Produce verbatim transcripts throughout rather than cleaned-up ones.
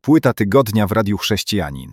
Płyta tygodnia w Radiu Chrześcijanin.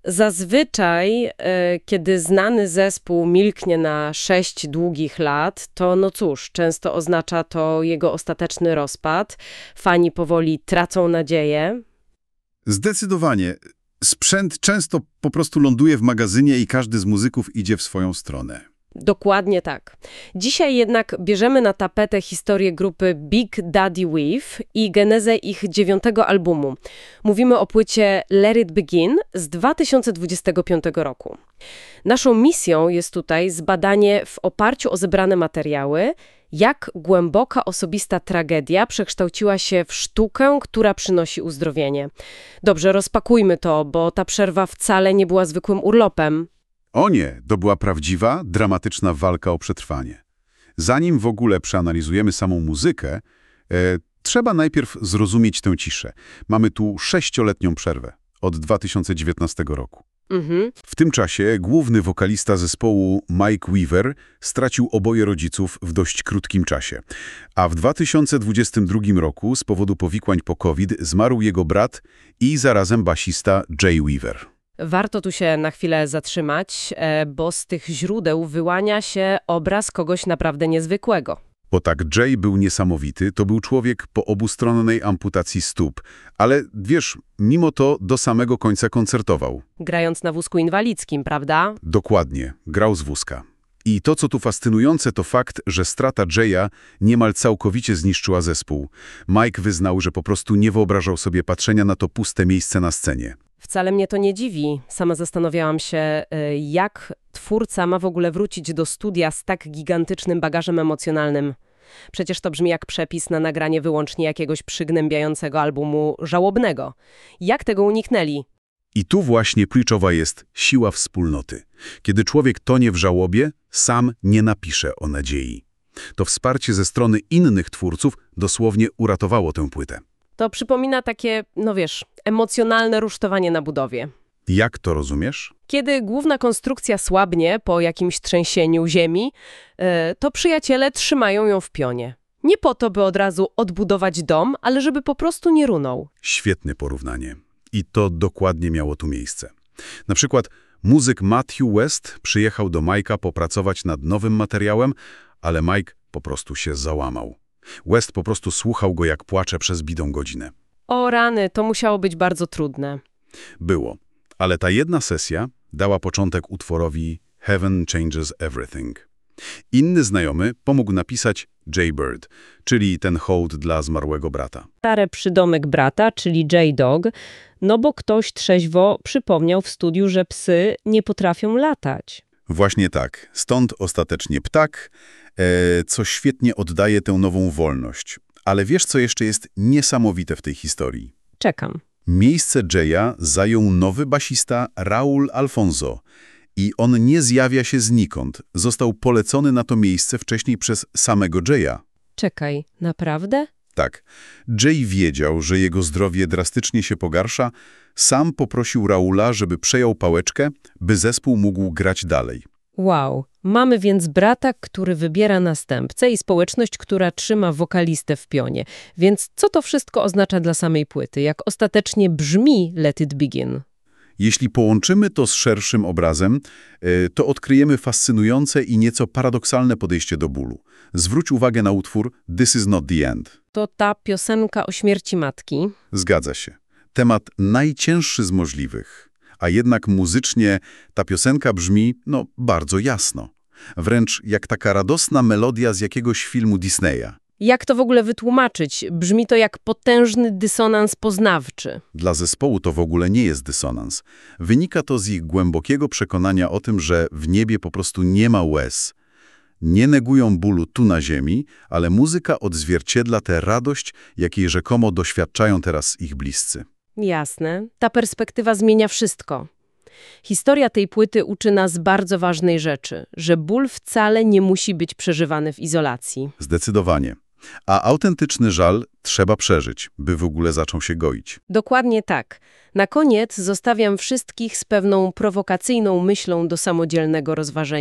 Zazwyczaj, e, kiedy znany zespół milknie na sześć długich lat, to no cóż, często oznacza to jego ostateczny rozpad. Fani powoli tracą nadzieję. Zdecydowanie. Sprzęt często po prostu ląduje w magazynie i każdy z muzyków idzie w swoją stronę. Dokładnie tak. Dzisiaj jednak bierzemy na tapetę historię grupy Big Daddy Weave i genezę ich dziewiątego albumu. Mówimy o płycie Let It Begin z dwa tysiące dwudziestego piątego roku. Naszą misją jest tutaj zbadanie w oparciu o zebrane materiały, jak głęboka osobista tragedia przekształciła się w sztukę, która przynosi uzdrowienie. Dobrze, rozpakujmy to, bo ta przerwa wcale nie była zwykłym urlopem. O nie, to była prawdziwa, dramatyczna walka o przetrwanie. Zanim w ogóle przeanalizujemy samą muzykę, e, trzeba najpierw zrozumieć tę ciszę. Mamy tu sześcioletnią przerwę od dwa tysiące dziewiętnastego roku. Mhm. W tym czasie główny wokalista zespołu Mike Weaver stracił oboje rodziców w dość krótkim czasie. A w dwa tysiące dwudziestym drugim roku z powodu powikłań po COVID zmarł jego brat i zarazem basista Jay Weaver. Warto tu się na chwilę zatrzymać, e, bo z tych źródeł wyłania się obraz kogoś naprawdę niezwykłego. Bo tak, Jay był niesamowity, to był człowiek po obustronnej amputacji stóp, ale wiesz, mimo to do samego końca koncertował. Grając na wózku inwalidzkim, prawda? Dokładnie, grał z wózka. I to, co tu fascynujące, to fakt, że strata Jaya niemal całkowicie zniszczyła zespół. Mike wyznał, że po prostu nie wyobrażał sobie patrzenia na to puste miejsce na scenie. Wcale mnie to nie dziwi. Sama zastanawiałam się, y, jak twórca ma w ogóle wrócić do studia z tak gigantycznym bagażem emocjonalnym. Przecież to brzmi jak przepis na nagranie wyłącznie jakiegoś przygnębiającego albumu żałobnego. Jak tego uniknęli? I tu właśnie kluczowa jest siła wspólnoty. Kiedy człowiek tonie w żałobie, sam nie napisze o nadziei. To wsparcie ze strony innych twórców dosłownie uratowało tę płytę. To przypomina takie, no wiesz, emocjonalne rusztowanie na budowie. Jak to rozumiesz? Kiedy główna konstrukcja słabnie po jakimś trzęsieniu ziemi, yy, to przyjaciele trzymają ją w pionie. Nie po to, by od razu odbudować dom, ale żeby po prostu nie runął. Świetne porównanie. I to dokładnie miało tu miejsce. Na przykład muzyk Matthew West przyjechał do Mike'a popracować nad nowym materiałem, ale Mike po prostu się załamał. West po prostu słuchał go, jak płacze przez bitą godzinę. O rany, to musiało być bardzo trudne. Było, ale ta jedna sesja dała początek utworowi Heaven Changes Everything. Inny znajomy pomógł napisać Jay Bird, czyli ten hołd dla zmarłego brata. Stary przydomek brata, czyli J-Dog, no bo ktoś trzeźwo przypomniał w studiu, że psy nie potrafią latać. Właśnie tak. Stąd ostatecznie ptak, e, co świetnie oddaje tę nową wolność. Ale wiesz, co jeszcze jest niesamowite w tej historii? Czekam. Miejsce Jaya zajął nowy basista Raul Alfonso. I on nie zjawia się znikąd. Został polecony na to miejsce wcześniej przez samego Jaya. Czekaj, naprawdę? Tak. Jay wiedział, że jego zdrowie drastycznie się pogarsza. Sam poprosił Raula, żeby przejął pałeczkę, by zespół mógł grać dalej. Wow, mamy więc brata, który wybiera następcę i społeczność, która trzyma wokalistę w pionie. Więc co to wszystko oznacza dla samej płyty? Jak ostatecznie brzmi Let It Begin? Jeśli połączymy to z szerszym obrazem, to odkryjemy fascynujące i nieco paradoksalne podejście do bólu. Zwróć uwagę na utwór This is not the end. To ta piosenka o śmierci matki. Zgadza się. Temat najcięższy z możliwych. A jednak muzycznie ta piosenka brzmi, no, bardzo jasno. Wręcz jak taka radosna melodia z jakiegoś filmu Disneya. Jak to w ogóle wytłumaczyć? Brzmi to jak potężny dysonans poznawczy. Dla zespołu to w ogóle nie jest dysonans. Wynika to z ich głębokiego przekonania o tym, że w niebie po prostu nie ma łez. Nie negują bólu tu na ziemi, ale muzyka odzwierciedla tę radość, jakiej rzekomo doświadczają teraz ich bliscy. Jasne. Ta perspektywa zmienia wszystko. Historia tej płyty uczy nas bardzo ważnej rzeczy, że ból wcale nie musi być przeżywany w izolacji. Zdecydowanie. A autentyczny żal trzeba przeżyć, by w ogóle zaczął się goić. Dokładnie tak. Na koniec zostawiam wszystkich z pewną prowokacyjną myślą do samodzielnego rozważenia.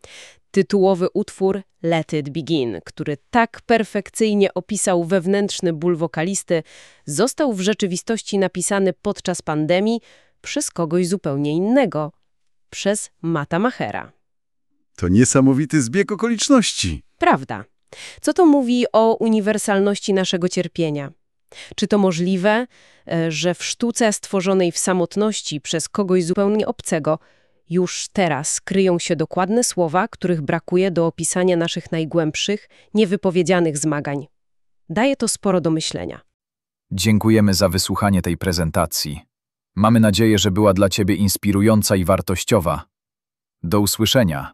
Tytułowy utwór Let It Begin, który tak perfekcyjnie opisał wewnętrzny ból wokalisty, został w rzeczywistości napisany podczas pandemii przez kogoś zupełnie innego, przez Matta Machera. To niesamowity zbieg okoliczności. Prawda. Co to mówi o uniwersalności naszego cierpienia? Czy to możliwe, e, że w sztuce stworzonej w samotności przez kogoś zupełnie obcego już teraz kryją się dokładne słowa, których brakuje do opisania naszych najgłębszych, niewypowiedzianych zmagań? Daje to sporo do myślenia. Dziękujemy za wysłuchanie tej prezentacji. Mamy nadzieję, że była dla Ciebie inspirująca i wartościowa. Do usłyszenia.